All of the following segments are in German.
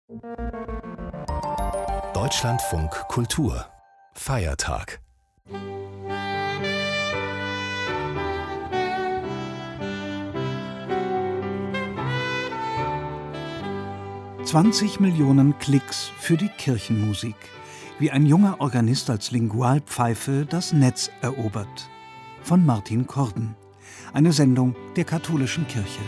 Deutschlandfunk Kultur Feiertag. ...20 Millionen Klicks für die Kirchenmusik. Wie ein junger Organist als Lingualpfeife das Netz erobert. Von Martin Korden. Eine Sendung der katholischen Kirche.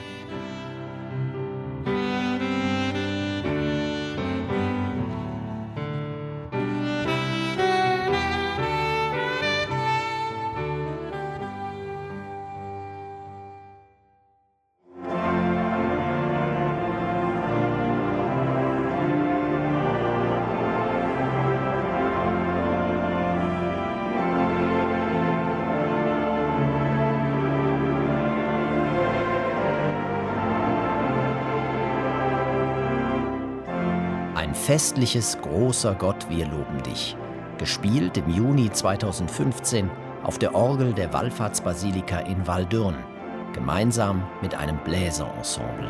Ein festliches, großer Gott, wir loben dich. Gespielt im Juni 2015 auf der Orgel der Wallfahrtsbasilika in Waldürn, gemeinsam mit einem Bläserensemble.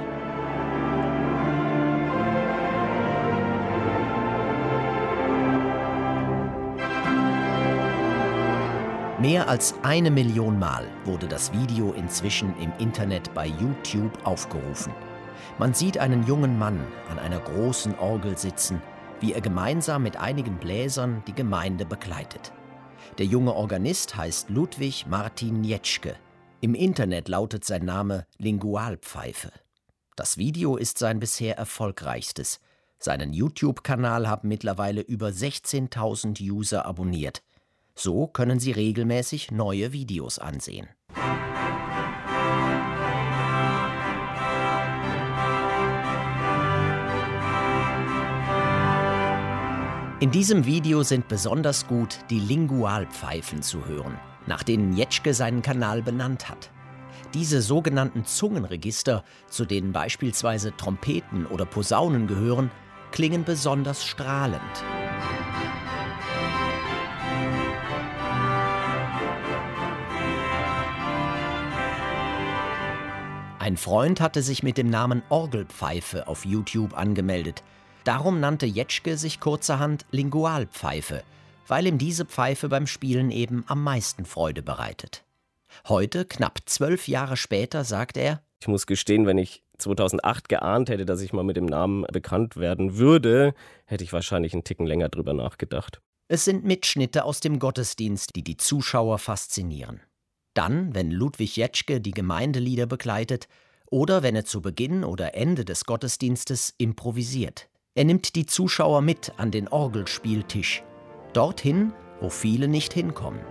Mehr als 1 Million Mal wurde das Video inzwischen im Internet bei YouTube aufgerufen. Man sieht einen jungen Mann an einer großen Orgel sitzen, wie er gemeinsam mit einigen Bläsern die Gemeinde begleitet. Der junge Organist heißt Ludwig Martin Jetschke. Im Internet lautet sein Name Lingualpfeife. Das Video ist sein bisher erfolgreichstes. Seinen YouTube-Kanal haben mittlerweile über 16.000 User abonniert. So können sie regelmäßig neue Videos ansehen. In diesem Video sind besonders gut die Lingualpfeifen zu hören, nach denen Jetschke seinen Kanal benannt hat. Diese sogenannten Zungenregister, zu denen beispielsweise Trompeten oder Posaunen gehören, klingen besonders strahlend. Ein Freund hatte sich mit dem Namen Orgelpfeife auf YouTube angemeldet. Darum nannte Jetschke sich kurzerhand Lingualpfeife, weil ihm diese Pfeife beim Spielen eben am meisten Freude bereitet. Heute, knapp 12 Jahre später, sagt er: Ich muss gestehen, wenn ich 2008 geahnt hätte, dass ich mal mit dem Namen bekannt werden würde, hätte ich wahrscheinlich einen Ticken länger drüber nachgedacht. Es sind Mitschnitte aus dem Gottesdienst, die die Zuschauer faszinieren. Dann, wenn Ludwig Jetschke die Gemeindelieder begleitet oder wenn er zu Beginn oder Ende des Gottesdienstes improvisiert. Er nimmt die Zuschauer mit an den Orgelspieltisch, dorthin, wo viele nicht hinkommen.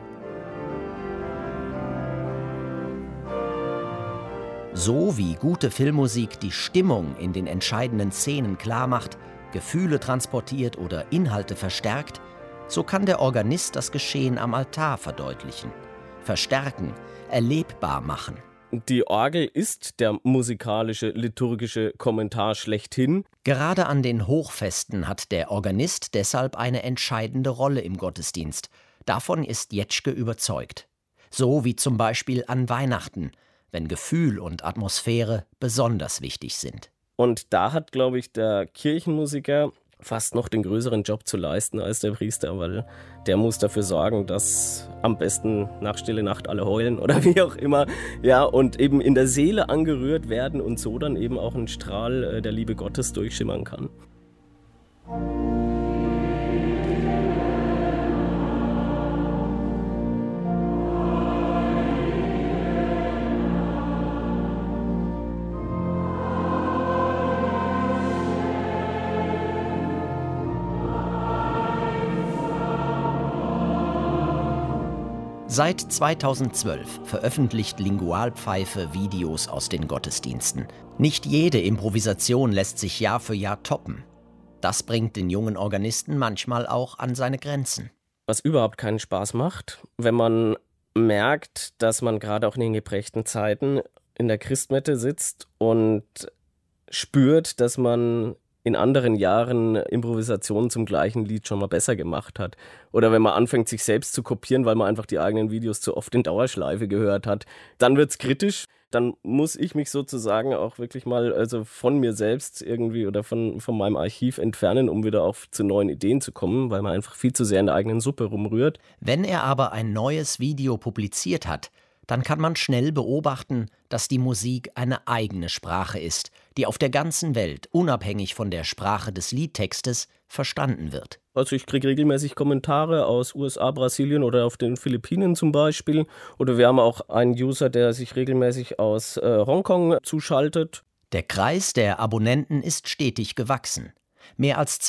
So wie gute Filmmusik die Stimmung in den entscheidenden Szenen klarmacht, Gefühle transportiert oder Inhalte verstärkt, so kann der Organist das Geschehen am Altar verdeutlichen, verstärken, erlebbar machen. Die Orgel ist der musikalische, liturgische Kommentar schlechthin. Gerade an den Hochfesten hat der Organist deshalb eine entscheidende Rolle im Gottesdienst. Davon ist Jetschke überzeugt. So wie zum Beispiel an Weihnachten, wenn Gefühl und Atmosphäre besonders wichtig sind. Und da hat, glaube ich, der Kirchenmusiker fast noch den größeren Job zu leisten als der Priester, weil der muss dafür sorgen, dass am besten nach Stille Nacht alle heulen oder wie auch immer, ja, und eben in der Seele angerührt werden und so dann eben auch ein Strahl der Liebe Gottes durchschimmern kann. Seit 2012 veröffentlicht Lingualpfeife Videos aus den Gottesdiensten. Nicht jede Improvisation lässt sich Jahr für Jahr toppen. Das bringt den jungen Organisten manchmal auch an seine Grenzen. Was überhaupt keinen Spaß macht, wenn man merkt, dass man gerade auch in den geprägten Zeiten in der Christmette sitzt und spürt, dass man in anderen Jahren Improvisationen zum gleichen Lied schon mal besser gemacht hat. Oder wenn man anfängt, sich selbst zu kopieren, weil man einfach die eigenen Videos zu oft in Dauerschleife gehört hat, dann wird's kritisch. Dann muss ich mich sozusagen auch wirklich mal von mir selbst irgendwie oder von meinem Archiv entfernen, um wieder auch zu neuen Ideen zu kommen, weil man einfach viel zu sehr in der eigenen Suppe rumrührt. Wenn er aber ein neues Video publiziert hat, dann kann man schnell beobachten, dass die Musik eine eigene Sprache ist, die auf der ganzen Welt, unabhängig von der Sprache des Liedtextes, verstanden wird. Also ich kriege regelmäßig Kommentare aus USA, Brasilien oder auf den Philippinen zum Beispiel. Oder wir haben auch einen User, der sich regelmäßig aus Hongkong zuschaltet. Der Kreis der Abonnenten ist stetig gewachsen. Mehr als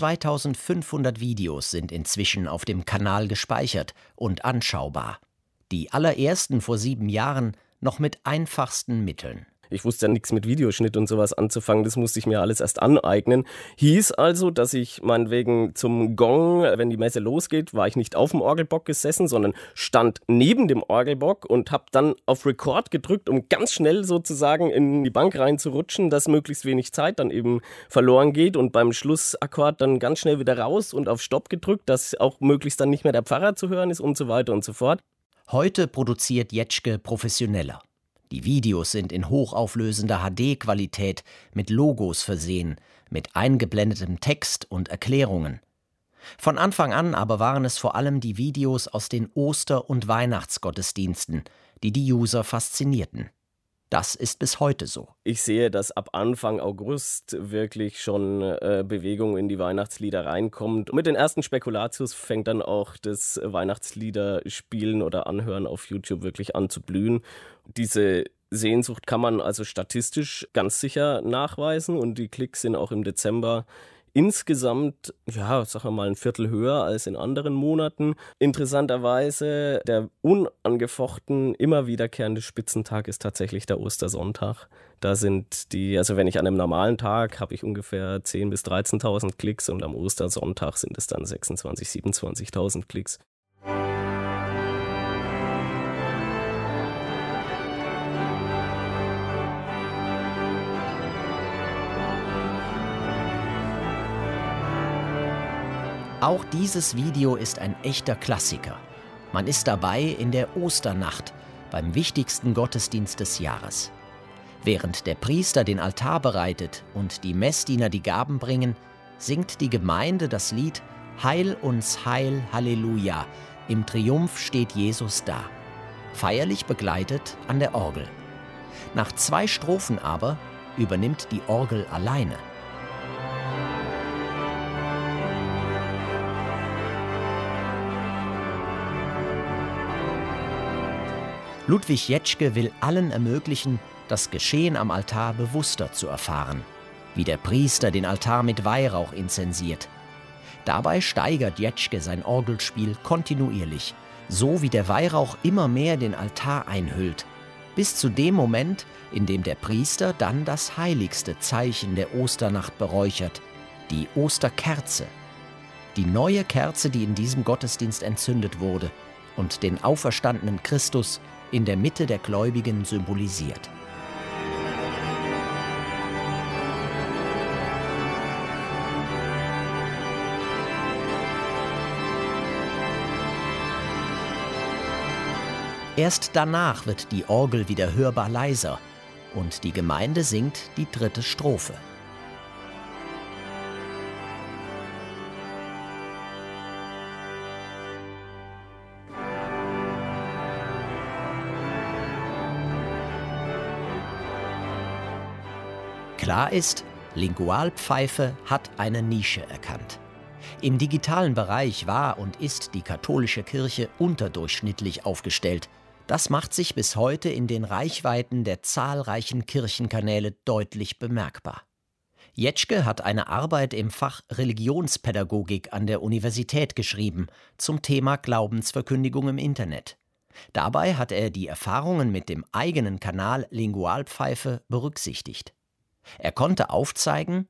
2500 Videos sind inzwischen auf dem Kanal gespeichert und anschaubar. Die allerersten vor 7 Jahren noch mit einfachsten Mitteln. Ich wusste ja nichts mit Videoschnitt und sowas anzufangen, das musste ich mir alles erst aneignen. Hieß also, dass ich meinetwegen zum Gong, wenn die Messe losgeht, war ich nicht auf dem Orgelbock gesessen, sondern stand neben dem Orgelbock und habe dann auf Record gedrückt, um ganz schnell sozusagen in die Bank reinzurutschen, dass möglichst wenig Zeit dann eben verloren geht und beim Schlussakkord dann ganz schnell wieder raus und auf Stopp gedrückt, dass auch möglichst dann nicht mehr der Pfarrer zu hören ist und so weiter und so fort. Heute produziert Jetschke professioneller. Die Videos sind in hochauflösender HD-Qualität mit Logos versehen, mit eingeblendetem Text und Erklärungen. Von Anfang an aber waren es vor allem die Videos aus den Oster- und Weihnachtsgottesdiensten, die die User faszinierten. Das ist bis heute so. Ich sehe, dass ab Anfang August wirklich schon Bewegung in die Weihnachtslieder reinkommt. Und mit den ersten Spekulatius fängt dann auch das Weihnachtslieder-Spielen oder Anhören auf YouTube wirklich an zu blühen. Diese Sehnsucht kann man also statistisch ganz sicher nachweisen und die Klicks sind auch im Dezember insgesamt, ja, sagen wir mal, ein Viertel höher als in anderen Monaten. Interessanterweise, der unangefochten, immer wiederkehrende Spitzentag ist tatsächlich der Ostersonntag. Da sind also wenn ich an einem normalen Tag habe ich ungefähr 10.000 bis 13.000 Klicks und am Ostersonntag sind es dann 26.000, 27.000 Klicks. Auch dieses Video ist ein echter Klassiker. Man ist dabei in der Osternacht, beim wichtigsten Gottesdienst des Jahres. Während der Priester den Altar bereitet und die Messdiener die Gaben bringen, singt die Gemeinde das Lied »Heil uns, Heil, Halleluja, im Triumph steht Jesus da«, feierlich begleitet an der Orgel. Nach 2 Strophen aber übernimmt die Orgel alleine. Ludwig Jetschke will allen ermöglichen, das Geschehen am Altar bewusster zu erfahren, wie der Priester den Altar mit Weihrauch inzensiert. Dabei steigert Jetschke sein Orgelspiel kontinuierlich, so wie der Weihrauch immer mehr den Altar einhüllt, bis zu dem Moment, in dem der Priester dann das heiligste Zeichen der Osternacht beräuchert, die Osterkerze. Die neue Kerze, die in diesem Gottesdienst entzündet wurde und den auferstandenen Christus in der Mitte der Gläubigen symbolisiert. Erst danach wird die Orgel wieder hörbar leiser und die Gemeinde singt die 3. Strophe. Klar ist, Lingualpfeife hat eine Nische erkannt. Im digitalen Bereich war und ist die katholische Kirche unterdurchschnittlich aufgestellt. Das macht sich bis heute in den Reichweiten der zahlreichen Kirchenkanäle deutlich bemerkbar. Jetschke hat eine Arbeit im Fach Religionspädagogik an der Universität geschrieben zum Thema Glaubensverkündigung im Internet. Dabei hat er die Erfahrungen mit dem eigenen Kanal Lingualpfeife berücksichtigt. Er konnte aufzeigen,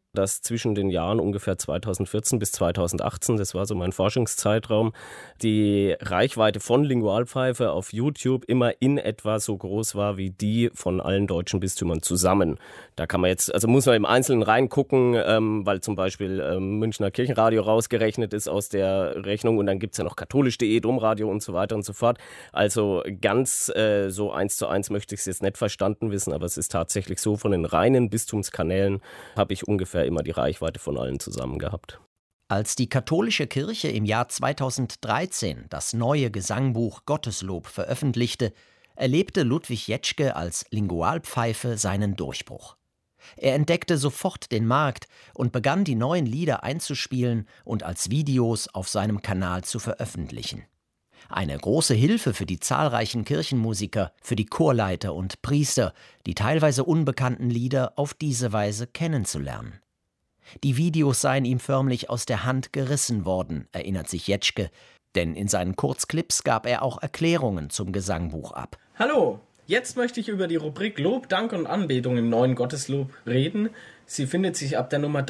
dass zwischen den Jahren ungefähr 2014 bis 2018, das war so mein Forschungszeitraum, die Reichweite von Lingualpfeife auf YouTube immer in etwa so groß war wie die von allen deutschen Bistümern zusammen. Da kann man jetzt, also muss man im Einzelnen reingucken, weil zum Beispiel Münchner Kirchenradio rausgerechnet ist aus der Rechnung und dann gibt es ja noch katholisch.de, Domradio und so weiter und so fort. Also ganz so 1:1 möchte ich es jetzt nicht verstanden wissen, aber es ist tatsächlich so, von den reinen Bistumskanälen habe ich ungefähr immer die Reichweite von allen zusammen gehabt. Als die katholische Kirche im Jahr 2013 das neue Gesangbuch Gotteslob veröffentlichte, erlebte Ludwig Jetschke als Lingualpfeife seinen Durchbruch. Er entdeckte sofort den Markt und begann, die neuen Lieder einzuspielen und als Videos auf seinem Kanal zu veröffentlichen. Eine große Hilfe für die zahlreichen Kirchenmusiker, für die Chorleiter und Priester, die teilweise unbekannten Lieder auf diese Weise kennenzulernen. Die Videos seien ihm förmlich aus der Hand gerissen worden, erinnert sich Jetschke, denn in seinen Kurzclips gab er auch Erklärungen zum Gesangbuch ab. Hallo, jetzt möchte ich über die Rubrik Lob, Dank und Anbetung im neuen Gotteslob reden. Sie findet sich ab der Nummer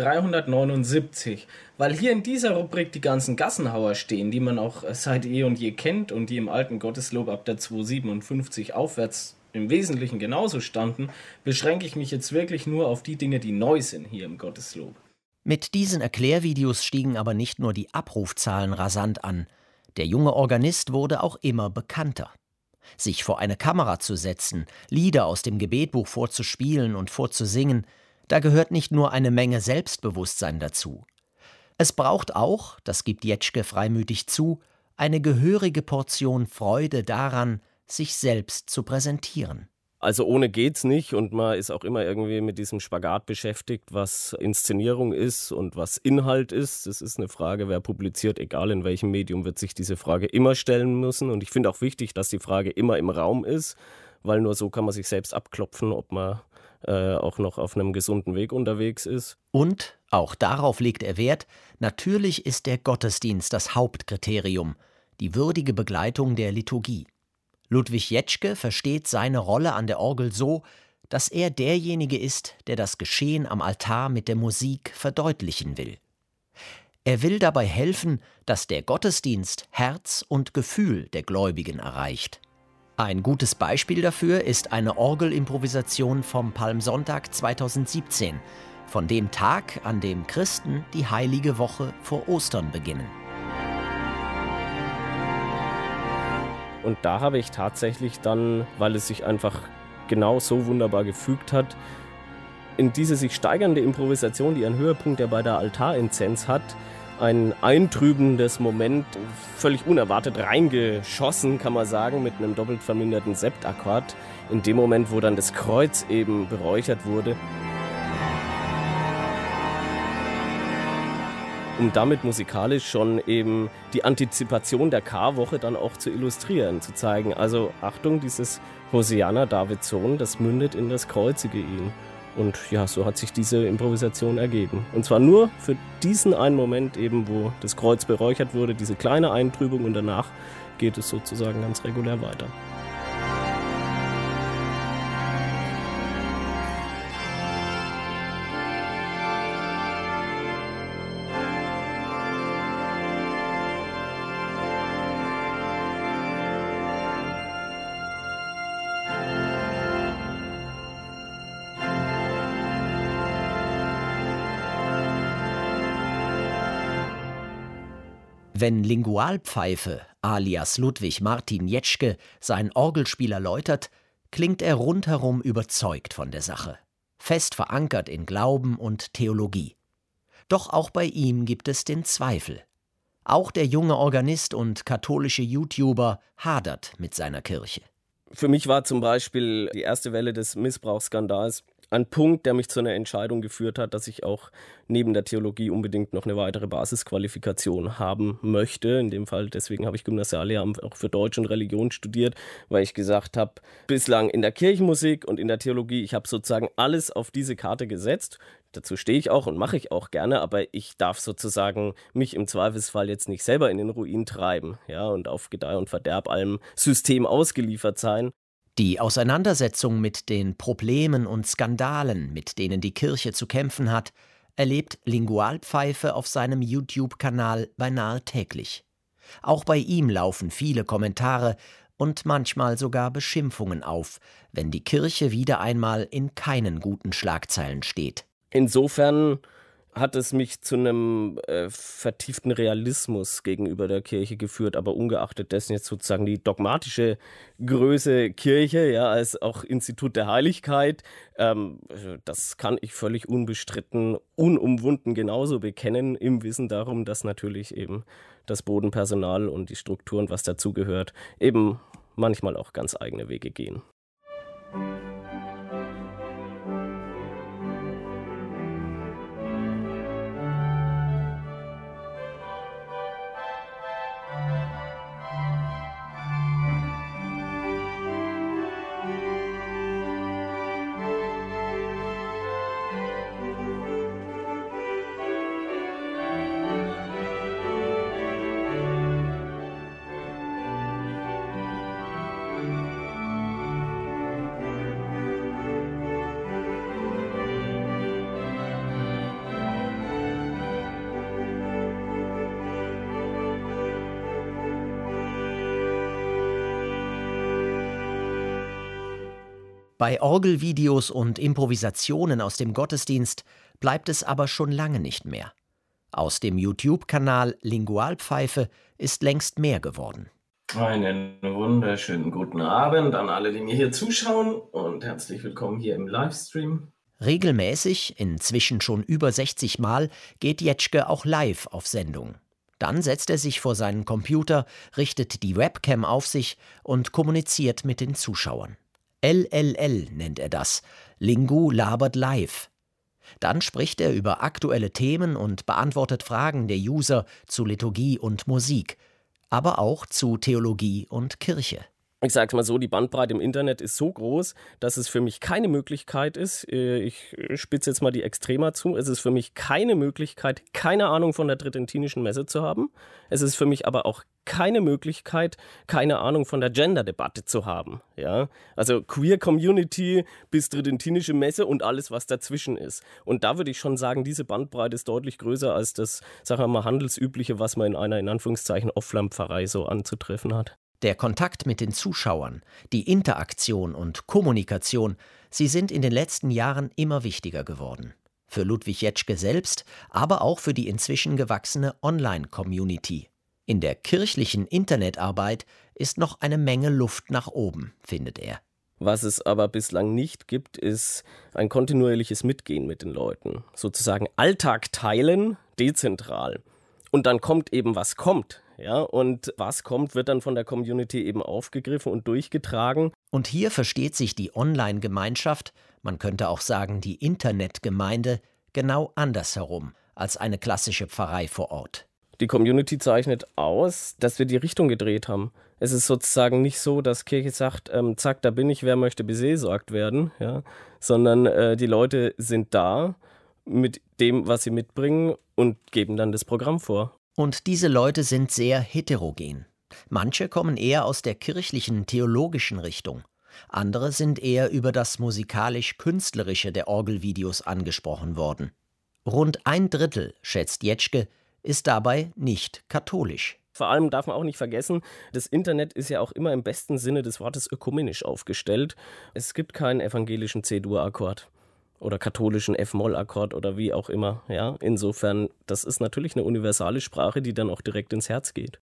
379, weil hier in dieser Rubrik die ganzen Gassenhauer stehen, die man auch seit eh und je kennt und die im alten Gotteslob ab der 257 aufwärts im Wesentlichen genauso standen, beschränke ich mich jetzt wirklich nur auf die Dinge, die neu sind hier im Gotteslob. Mit diesen Erklärvideos stiegen aber nicht nur die Abrufzahlen rasant an. Der junge Organist wurde auch immer bekannter. Sich vor eine Kamera zu setzen, Lieder aus dem Gebetbuch vorzuspielen und vorzusingen, da gehört nicht nur eine Menge Selbstbewusstsein dazu. Es braucht auch, das gibt Jetschke freimütig zu, eine gehörige Portion Freude daran, sich selbst zu präsentieren. Also ohne geht's nicht und man ist auch immer irgendwie mit diesem Spagat beschäftigt, was Inszenierung ist und was Inhalt ist. Das ist eine Frage, wer publiziert, egal in welchem Medium, wird sich diese Frage immer stellen müssen. Und ich finde auch wichtig, dass die Frage immer im Raum ist, weil nur so kann man sich selbst abklopfen, ob man auch noch auf einem gesunden Weg unterwegs ist. Und, auch darauf legt er Wert, natürlich ist der Gottesdienst das Hauptkriterium, die würdige Begleitung der Liturgie. Ludwig Jetschke versteht seine Rolle an der Orgel so, dass er derjenige ist, der das Geschehen am Altar mit der Musik verdeutlichen will. Er will dabei helfen, dass der Gottesdienst Herz und Gefühl der Gläubigen erreicht. Ein gutes Beispiel dafür ist eine Orgelimprovisation vom Palmsonntag 2017, von dem Tag, an dem Christen die heilige Woche vor Ostern beginnen. Und da habe ich tatsächlich dann, weil es sich einfach genau so wunderbar gefügt hat, in diese sich steigernde Improvisation, die einen Höhepunkt ja bei der Altarinzenz hat, ein eintrübendes Moment, völlig unerwartet reingeschossen, kann man sagen, mit einem doppelt verminderten Septakkord, in dem Moment, wo dann das Kreuz eben beräuchert wurde. Um damit musikalisch schon eben die Antizipation der Karwoche dann auch zu illustrieren, zu zeigen, also Achtung, dieses Hosianna, Davids Sohn, das mündet in das Kreuzige ihn. Und ja, so hat sich diese Improvisation ergeben. Und zwar nur für diesen einen Moment eben, wo das Kreuz beräuchert wurde, diese kleine Eintrübung und danach geht es sozusagen ganz regulär weiter. Wenn Lingualpfeife alias Ludwig Martin Jetschke sein Orgelspiel erläutert, klingt er rundherum überzeugt von der Sache, fest verankert in Glauben und Theologie. Doch auch bei ihm gibt es den Zweifel. Auch der junge Organist und katholische YouTuber hadert mit seiner Kirche. Für mich war zum Beispiel die erste Welle des Missbrauchsskandals ein Punkt, der mich zu einer Entscheidung geführt hat, dass ich auch neben der Theologie unbedingt noch eine weitere Basisqualifikation haben möchte. In dem Fall, deswegen habe ich Gymnasiallehramt auch für Deutsch und Religion studiert, weil ich gesagt habe, bislang in der Kirchenmusik und in der Theologie, ich habe sozusagen alles auf diese Karte gesetzt. Dazu stehe ich auch und mache ich auch gerne, aber ich darf sozusagen mich im Zweifelsfall jetzt nicht selber in den Ruin treiben, ja, und auf Gedeih und Verderb allem System ausgeliefert sein. Die Auseinandersetzung mit den Problemen und Skandalen, mit denen die Kirche zu kämpfen hat, erlebt Lingualpfeife auf seinem YouTube-Kanal beinahe täglich. Auch bei ihm laufen viele Kommentare und manchmal sogar Beschimpfungen auf, wenn die Kirche wieder einmal in keinen guten Schlagzeilen steht. Insofern hat es mich zu einem vertieften Realismus gegenüber der Kirche geführt, aber ungeachtet dessen jetzt sozusagen die dogmatische Größe Kirche, ja, als auch Institut der Heiligkeit, das kann ich völlig unbestritten, unumwunden genauso bekennen, im Wissen darum, dass natürlich eben das Bodenpersonal und die Strukturen, was dazugehört, eben manchmal auch ganz eigene Wege gehen. Bei Orgelvideos und Improvisationen aus dem Gottesdienst bleibt es aber schon lange nicht mehr. Aus dem YouTube-Kanal Lingualpfeife ist längst mehr geworden. Einen wunderschönen guten Abend an alle, die mir hier zuschauen und herzlich willkommen hier im Livestream. Regelmäßig, inzwischen schon über 60 Mal, geht Jetschke auch live auf Sendung. Dann setzt er sich vor seinen Computer, richtet die Webcam auf sich und kommuniziert mit den Zuschauern. LLL nennt er das, Lingu labert live. Dann spricht er über aktuelle Themen und beantwortet Fragen der User zu Liturgie und Musik, aber auch zu Theologie und Kirche. Ich sage es mal so, die Bandbreite im Internet ist so groß, dass es für mich keine Möglichkeit ist, ich spitze jetzt mal die Extrema zu, es ist für mich keine Möglichkeit, keine Ahnung von der Tridentinischen Messe zu haben. Es ist für mich aber auch keine Möglichkeit, keine Ahnung von der Gender-Debatte zu haben. Ja? Also Queer Community bis Tridentinische Messe und alles, was dazwischen ist. Und da würde ich schon sagen, diese Bandbreite ist deutlich größer als das, sagen wir mal, handelsübliche, was man in einer, in Anführungszeichen, Offline-Pfarrei so anzutreffen hat. Der Kontakt mit den Zuschauern, die Interaktion und Kommunikation, sie sind in den letzten Jahren immer wichtiger geworden. Für Ludwig Jetschke selbst, aber auch für die inzwischen gewachsene Online-Community. In der kirchlichen Internetarbeit ist noch eine Menge Luft nach oben, findet er. Was es aber bislang nicht gibt, ist ein kontinuierliches Mitgehen mit den Leuten. Sozusagen Alltag teilen, dezentral. Und dann kommt eben, was kommt. Ja, und was kommt, wird dann von der Community eben aufgegriffen und durchgetragen. Und hier versteht sich die Online-Gemeinschaft, man könnte auch sagen die Internetgemeinde, genau andersherum als eine klassische Pfarrei vor Ort. Die Community zeichnet aus, dass wir die Richtung gedreht haben. Es ist sozusagen nicht so, dass Kirche sagt, zack, da bin ich, wer möchte beseelsorgt werden, ja? Sondern die Leute sind da mit dem, was sie mitbringen und geben dann das Programm vor. Und diese Leute sind sehr heterogen. Manche kommen eher aus der kirchlichen, theologischen Richtung. Andere sind eher über das musikalisch-künstlerische der Orgelvideos angesprochen worden. Rund 1/3, schätzt Jetschke, ist dabei nicht katholisch. Vor allem darf man auch nicht vergessen, das Internet ist ja auch immer im besten Sinne des Wortes ökumenisch aufgestellt. Es gibt keinen evangelischen C-Dur-Akkord. Oder katholischen F-Moll-Akkord oder wie auch immer. Ja? Insofern, das ist natürlich eine universale Sprache, die dann auch direkt ins Herz geht.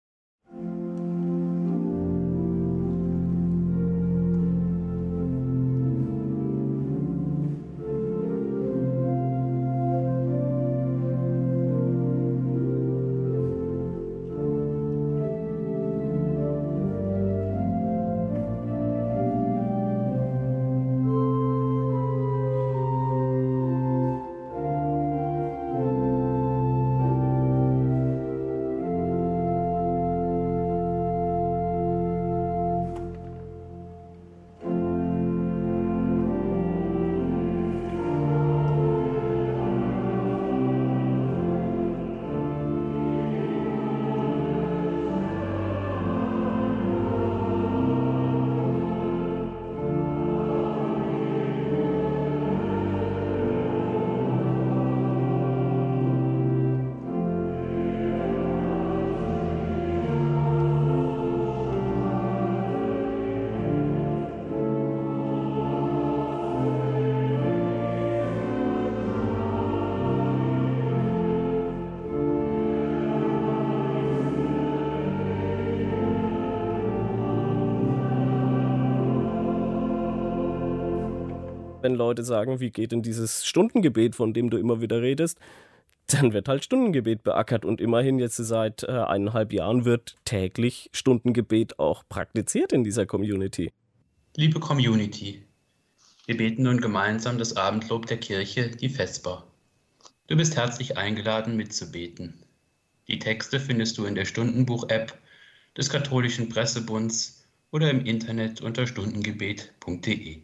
Wenn Leute sagen, wie geht denn dieses Stundengebet, von dem du immer wieder redest, dann wird halt Stundengebet beackert. Und immerhin jetzt seit 1,5 Jahren wird täglich Stundengebet auch praktiziert in dieser Community. Liebe Community, wir beten nun gemeinsam das Abendlob der Kirche, die Vesper. Du bist herzlich eingeladen, mitzubeten. Die Texte findest du in der Stundenbuch-App des Katholischen Pressebunds oder im Internet unter stundengebet.de.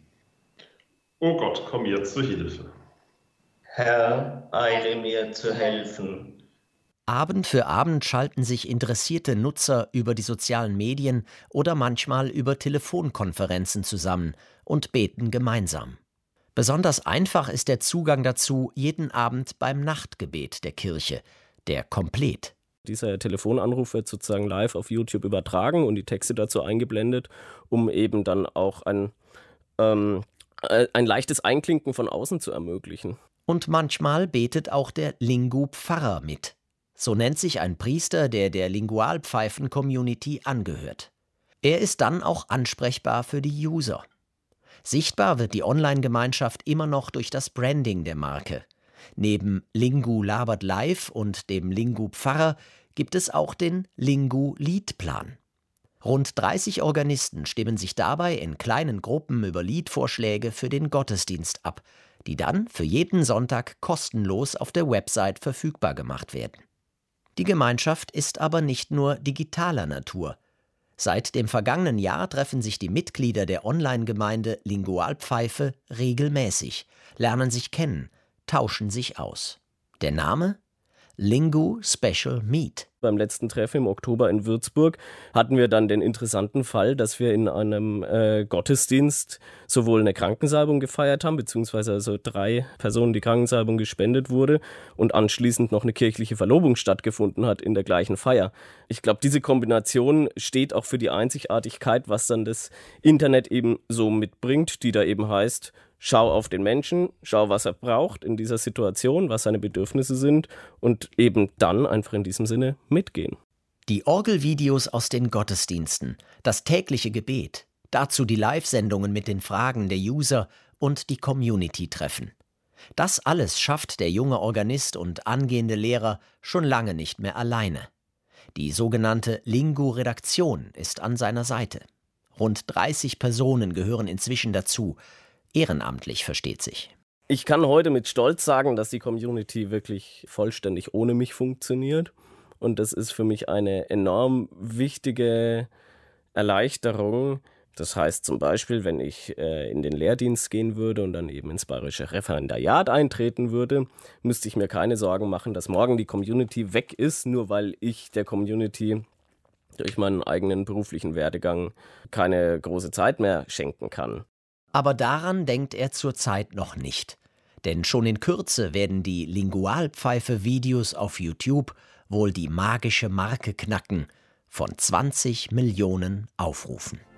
O Gott, komm mir zu Hilfe. Herr, eile mir zu helfen. Abend für Abend schalten sich interessierte Nutzer über die sozialen Medien oder manchmal über Telefonkonferenzen zusammen und beten gemeinsam. Besonders einfach ist der Zugang dazu jeden Abend beim Nachtgebet der Kirche, der Komplet. Dieser Telefonanruf wird sozusagen live auf YouTube übertragen und die Texte dazu eingeblendet, um eben dann auch ein leichtes Einklinken von außen zu ermöglichen. Und manchmal betet auch der Lingu-Pfarrer mit. So nennt sich ein Priester, der Lingualpfeifen-Community angehört. Er ist dann auch ansprechbar für die User. Sichtbar wird die Online-Gemeinschaft immer noch durch das Branding der Marke. Neben Lingu labert live und dem Lingu-Pfarrer gibt es auch den Lingu-Liedplan. Rund 30 Organisten stimmen sich dabei in kleinen Gruppen über Liedvorschläge für den Gottesdienst ab, die dann für jeden Sonntag kostenlos auf der Website verfügbar gemacht werden. Die Gemeinschaft ist aber nicht nur digitaler Natur. Seit dem vergangenen Jahr treffen sich die Mitglieder der Online-Gemeinde Lingualpfeife regelmäßig, lernen sich kennen, tauschen sich aus. Der Name? Lingu Special Meet. Beim letzten Treffen im Oktober in Würzburg hatten wir dann den interessanten Fall, dass wir in einem Gottesdienst sowohl eine Krankensalbung gefeiert haben, beziehungsweise also 3 Personen die Krankensalbung gespendet wurde und anschließend noch eine kirchliche Verlobung stattgefunden hat in der gleichen Feier. Ich glaube, diese Kombination steht auch für die Einzigartigkeit, was dann das Internet eben so mitbringt, die da eben heißt, schau auf den Menschen, schau, was er braucht in dieser Situation, was seine Bedürfnisse sind und eben dann einfach in diesem Sinne mitgehen. Die Orgelvideos aus den Gottesdiensten, das tägliche Gebet, dazu die Live-Sendungen mit den Fragen der User und die Community-Treffen. Das alles schafft der junge Organist und angehende Lehrer schon lange nicht mehr alleine. Die sogenannte Lingu-Redaktion ist an seiner Seite. Rund 30 Personen gehören inzwischen dazu. Ehrenamtlich, versteht sich. Ich kann heute mit Stolz sagen, dass die Community wirklich vollständig ohne mich funktioniert. Und das ist für mich eine enorm wichtige Erleichterung. Das heißt zum Beispiel, wenn ich in den Lehrdienst gehen würde und dann eben ins bayerische Referendariat eintreten würde, müsste ich mir keine Sorgen machen, dass morgen die Community weg ist, nur weil ich der Community durch meinen eigenen beruflichen Werdegang keine große Zeit mehr schenken kann. Aber daran denkt er zurzeit noch nicht. Denn schon in Kürze werden die Lingualpfeife-Videos auf YouTube wohl die magische Marke knacken von 20 Millionen Aufrufen.